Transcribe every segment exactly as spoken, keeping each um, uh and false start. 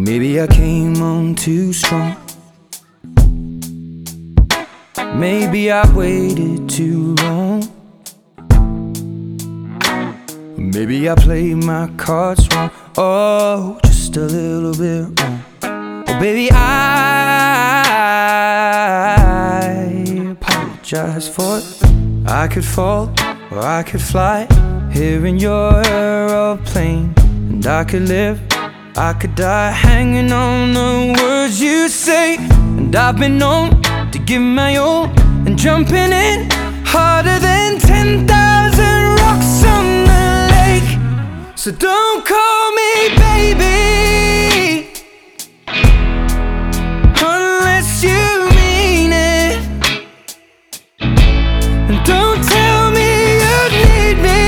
Maybe I came on too strong. Maybe I waited too long. Maybe I played my cards wrong. Oh, just a little bit wrong. Oh, baby, I apologize for it. I could fall or I could fly here in your aeroplane, and I could live, I could die hanging on the words you say. And I've been known to give my all and jumping in harder than ten thousand rocks on the lake. So don't call me baby unless you mean it, and don't tell me you need me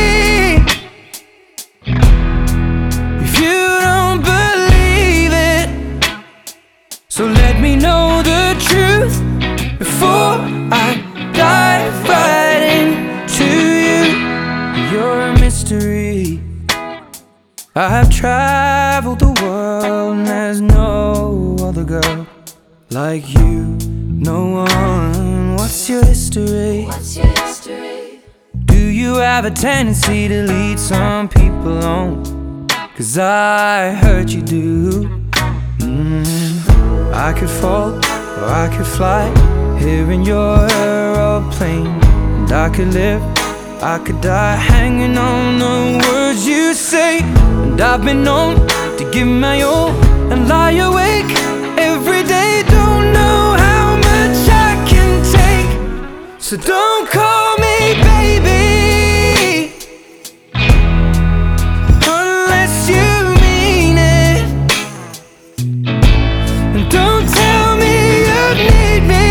if you don't believe it. So let me know the truth before I dive right into you. You're a mystery. I have traveled the world and there's no other girl like you. No one. What's your history? What's your history? Do you have a tendency to lead some people on? 'Cause I heard you do. mm. I could fall or I could fly here in your aeroplane, and I could live, I could die hanging on the words you say. And I've been known to give my all and lie awake every day. Don't know how much I can take. So don't call me baby unless you mean it, and don't tell me you need me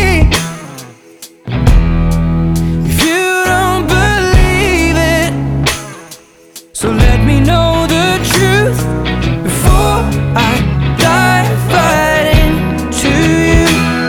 if you don't believe it. So let me know the truth before I dive right into you.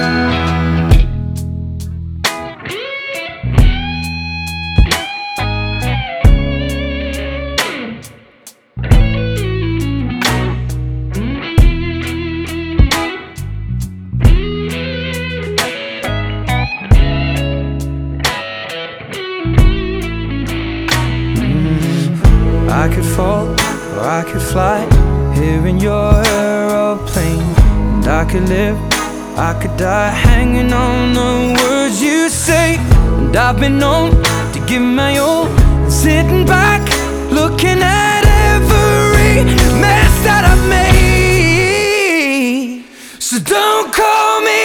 I could fall or I could fly here in your aeroplane, and I could live, I could die hanging on the words you say. And I've been known to give my all and sitting back looking at every mess that I've made. So don't call me